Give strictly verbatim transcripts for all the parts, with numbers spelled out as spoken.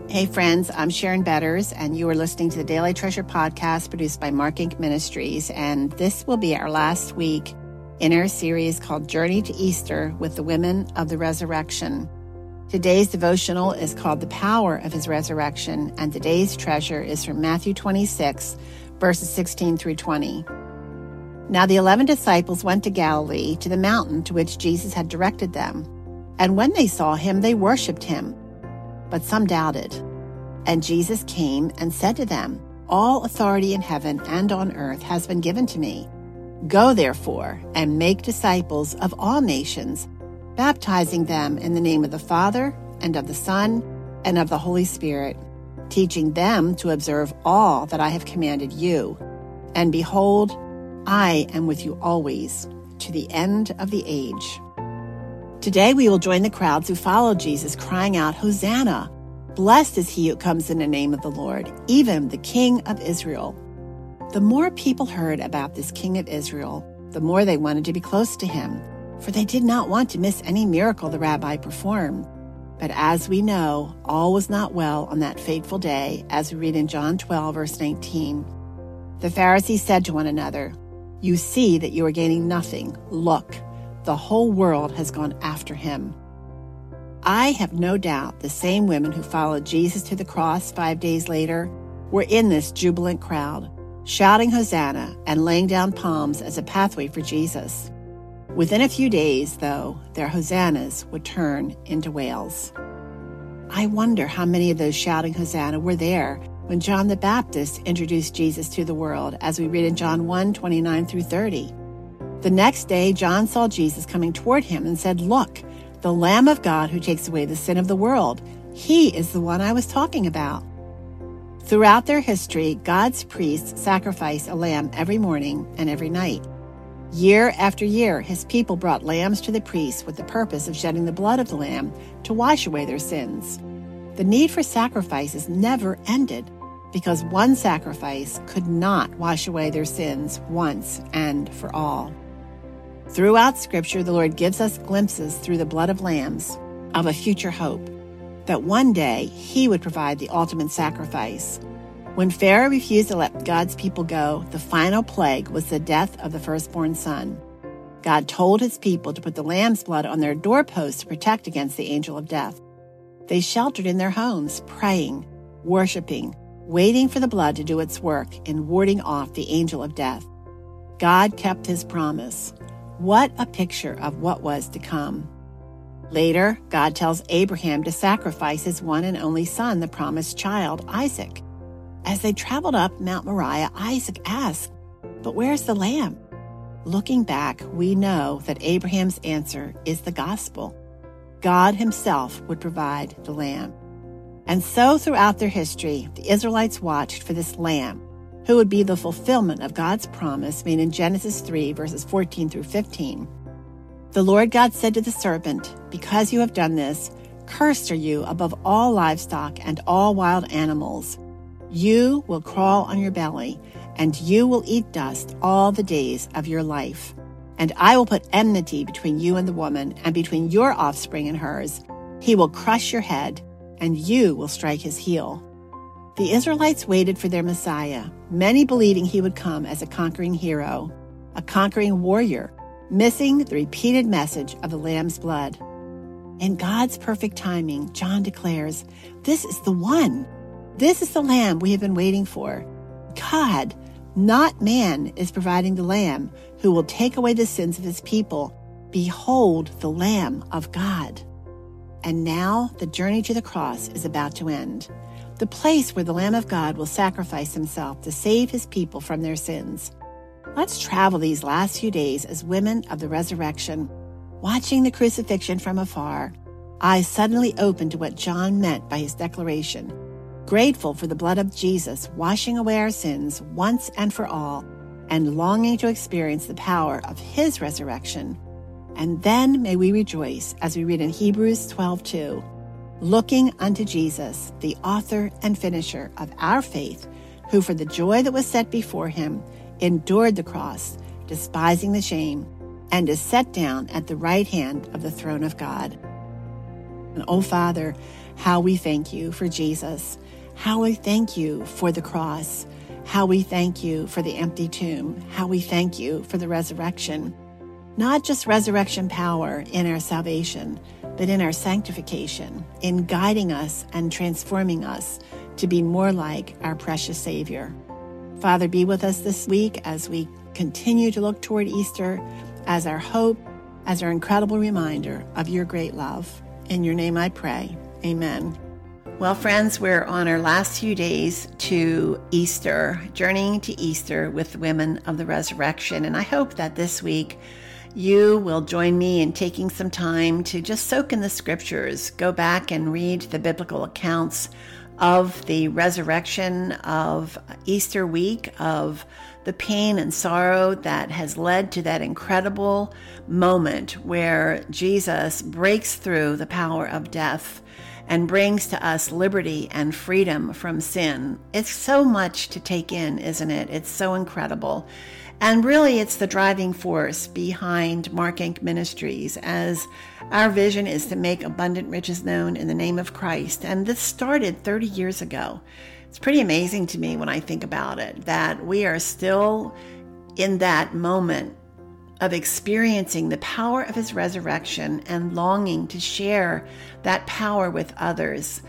Hey friends, I'm Sharon Betters, and you are listening to the Daily Treasure podcast produced by Mark Incorporated. Ministries, and this will be our last week in our series called Journey to Easter with the Women of the Resurrection. Today's devotional is called The Power of His Resurrection, and today's treasure is from Matthew twenty-six, verses sixteen through twenty. Now the eleven disciples went to Galilee, to the mountain to which Jesus had directed them. And when they saw him, they worshipped him. But some doubted. And Jesus came and said to them, All authority in heaven and on earth has been given to me. Go therefore and make disciples of all nations, baptizing them in the name of the Father and of the Son and of the Holy Spirit, teaching them to observe all that I have commanded you. And behold, I am with you always, to the end of the age. Today we will join the crowds who followed Jesus, crying out, Hosanna! Blessed is he who comes in the name of the Lord, even the King of Israel. The more people heard about this King of Israel, the more they wanted to be close to him, for they did not want to miss any miracle the rabbi performed. But as we know, all was not well on that fateful day, as we read in John twelve, verse nineteen. The Pharisees said to one another, You see that you are gaining nothing. Look, the whole world has gone after him. I have no doubt the same women who followed Jesus to the cross five days later were in this jubilant crowd, shouting Hosanna and laying down palms as a pathway for Jesus. Within a few days, though, their hosannas would turn into wails. I wonder how many of those shouting Hosanna were there when John the Baptist introduced Jesus to the world, as we read in John one, twenty-nine through thirty. The next day, John saw Jesus coming toward him and said, Look, the Lamb of God who takes away the sin of the world. He is the one I was talking about. Throughout their history, God's priests sacrifice a lamb every morning and every night. Year after year, his people brought lambs to the priests with the purpose of shedding the blood of the lamb to wash away their sins. The need for sacrifices never ended because one sacrifice could not wash away their sins once and for all. Throughout Scripture, the Lord gives us glimpses through the blood of lambs of a future hope, that one day he would provide the ultimate sacrifice. When Pharaoh refused to let God's people go, the final plague was the death of the firstborn son. God told his people to put the lamb's blood on their doorposts to protect against the angel of death. They sheltered in their homes, praying, worshiping, waiting for the blood to do its work in warding off the angel of death. God kept his promise. What a picture of what was to come. Later, God tells Abraham to sacrifice his one and only son, the promised child, Isaac. As they traveled up Mount Moriah, Isaac asked, But where's the lamb? Looking back, we know that Abraham's answer is the gospel. God himself would provide the lamb. And so throughout their history, the Israelites watched for this lamb, who would be the fulfillment of God's promise made in Genesis three, verses fourteen through fifteen. The Lord God said to the serpent, Because you have done this, cursed are you above all livestock and all wild animals. You will crawl on your belly, and you will eat dust all the days of your life. And I will put enmity between you and the woman, and between your offspring and hers. He will crush your head, and you will strike his heel. The Israelites waited for their Messiah, many believing he would come as a conquering hero, a conquering warrior, missing the repeated message of the Lamb's blood. In God's perfect timing, John declares, This is the one. This is the Lamb we have been waiting for. God, not man, is providing the Lamb who will take away the sins of his people. Behold the Lamb of God. And now the journey to the cross is about to end. The place where the Lamb of God will sacrifice himself to save his people from their sins. Let's travel these last few days as women of the resurrection, watching the crucifixion from afar, eyes suddenly open to what John meant by his declaration, grateful for the blood of Jesus washing away our sins once and for all, and longing to experience the power of his resurrection. And then may we rejoice as we read in Hebrews twelve two, looking unto Jesus, the author and finisher of our faith, who for the joy that was set before him endured the cross, despising the shame, and is set down at the right hand of the throne of God. And oh, Father, how we thank you for Jesus, how we thank you for the cross, how we thank you for the empty tomb, how we thank you for the resurrection. Not just resurrection power in our salvation, but in our sanctification, in guiding us and transforming us to be more like our precious Savior. Father, be with us this week as we continue to look toward Easter as our hope, as our incredible reminder of your great love. In your name I pray. Amen. Well, friends, we're on our last few days to Easter, journeying to Easter with the women of the resurrection. And I hope that this week you will join me in taking some time to just soak in the scriptures, go back and read the biblical accounts of the resurrection of Easter week, of the pain and sorrow that has led to that incredible moment where Jesus breaks through the power of death and brings to us liberty and freedom from sin. It's so much to take in, isn't it? It's so incredible. And really, it's the driving force behind Mark Incorporated. Ministries, as our vision is to make abundant riches known in the name of Christ. And this started thirty years ago. It's pretty amazing to me when I think about it, that we are still in that moment of experiencing the power of his resurrection and longing to share that power with others,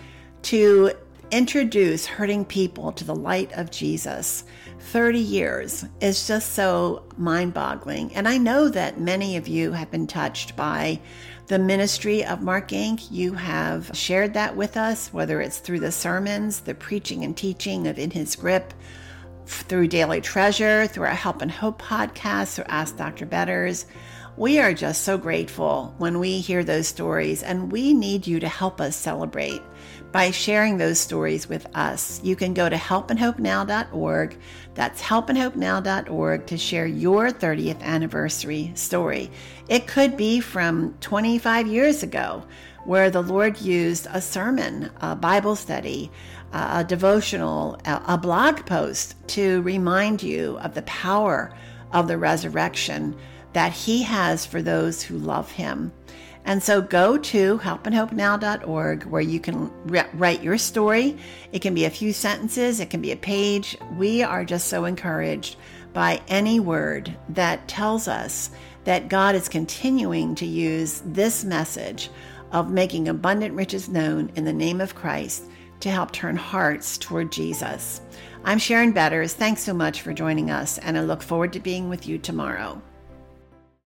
to introduce hurting people to the light of Jesus. thirty years is just so mind-boggling. And I know that many of you have been touched by the ministry of Mark Incorporated. You have shared that with us, whether it's through the sermons, the preaching and teaching of In His Grip, through Daily Treasure, through our Help and Hope podcast, through Ask Doctor Betters. We are just so grateful when we hear those stories, and we need you to help us celebrate by sharing those stories with us. You can go to help and hope now dot org. That's help and hope now dot org to share your thirtieth anniversary story. It could be from twenty-five years ago, where the Lord used a sermon, a Bible study, a devotional, a blog post to remind you of the power of the resurrection that he has for those who love him. And so go to help and hope now dot org, where you can re- write your story. It can be a few sentences. It can be a page. We are just so encouraged by any word that tells us that God is continuing to use this message of making abundant riches known in the name of Christ to help turn hearts toward Jesus. I'm Sharon Betters. Thanks so much for joining us, and I look forward to being with you tomorrow.